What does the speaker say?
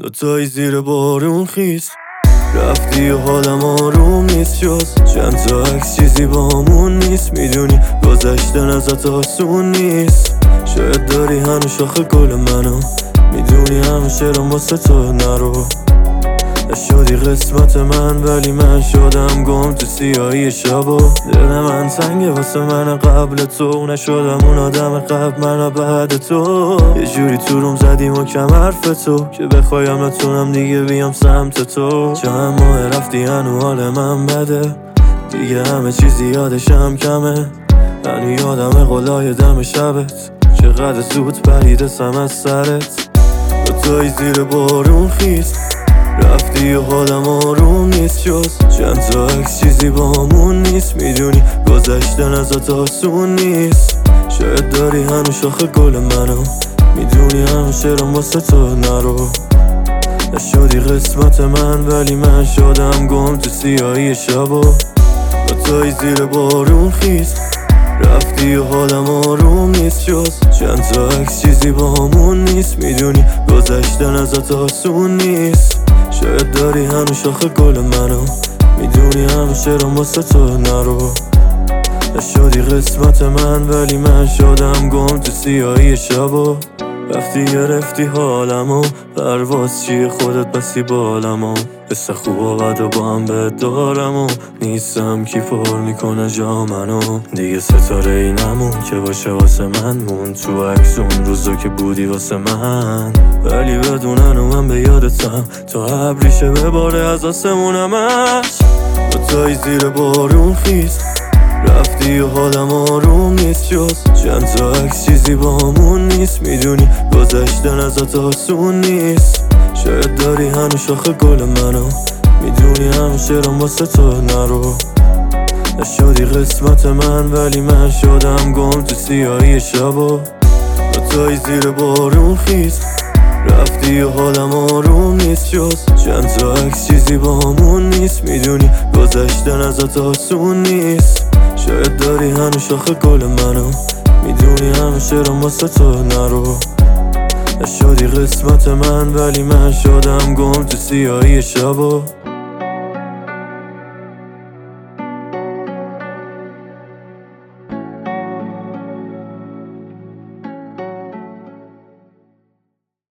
دوتایی زیر بارون خیس رفتی و حالم آروم نیست جز چند تا عکس چیزی بامون نیست. میدونی گذشتن ازت آسون نیست. شاید داری هنو شاخه گل منو میدونی همه شعرم واسه تو نرو. نشدی قسمت من ولی من شدم گم تو سیاهی شبا. دل من تنگه واسه من قبل تو نشدم اون آدم قبل من بعد تو. یه جوری تو روم زدیم و کم حرف تو که بخوایم نتونم دیگه بیام سمت تو. چند ماه رفتی هنو حال من بده دیگه همه چیزی یادشم کمه. هنو یادم قلای دم شبت چقدر زود پریدستم از سرت. دوتایی زیر بارون خیس رفتی و حالم آروم نیست جز چند تا عکس چیزی بامون نیست. میدونی گذشتن ازت آسون نیست. شاید داری هنو شاخه گل منو میدونی همه شعرم واسه تو نرو. نشدی قسمت من ولی من شدم گم تو سیاهی شبا. دوتایی زیر بارون خیس رفتی و حالم آروم نیست جز چند تا عکس چیزی بامون نیست. میدونی گذشتن ازت آسون نیست. شاید داری هنو شاخه گل منو میدونی همه شعرم واسه تو نرو. نشدی قسمت من ولی من شدم گم تو سیاهی شبا. وقتی گرفتی حالمو پرواز چیه خودت بسی بالمو. حس خوب و بد و با هم بهت دارم و نیستم کی پر میکنه جا منو. دیگه ستاره ای نمون که باشه واسه من مون تو عکس اون روزا که بودی واسه من. ولی بدونن و من به یادتم تا ابریشه بباره از آسمونمش. دوتایی زیر بارون خیس رفتی و حالم آروم نیست جز چند تا عکس چیزی بامون نیست. میدونی گذشتن ازت آسون نیست. شاید داری هنو شاخه گل منو میدونی همه شعرم واسه تو نرو. نشدی قسمت من ولی من شدم گم تو سیاهی شبا. دوتایی زیر بارون خیس رفتی و حالم آروم نیست جز چند تا عکس چیزی بامون نیست. میدونی گذشتن ازت آسون نیست. شاید داری هنو شاخه گل منو میدونی همه شعرم واسه تو نرو. نشدی قسمت من ولی من شدم گم تو سیاهی شبا.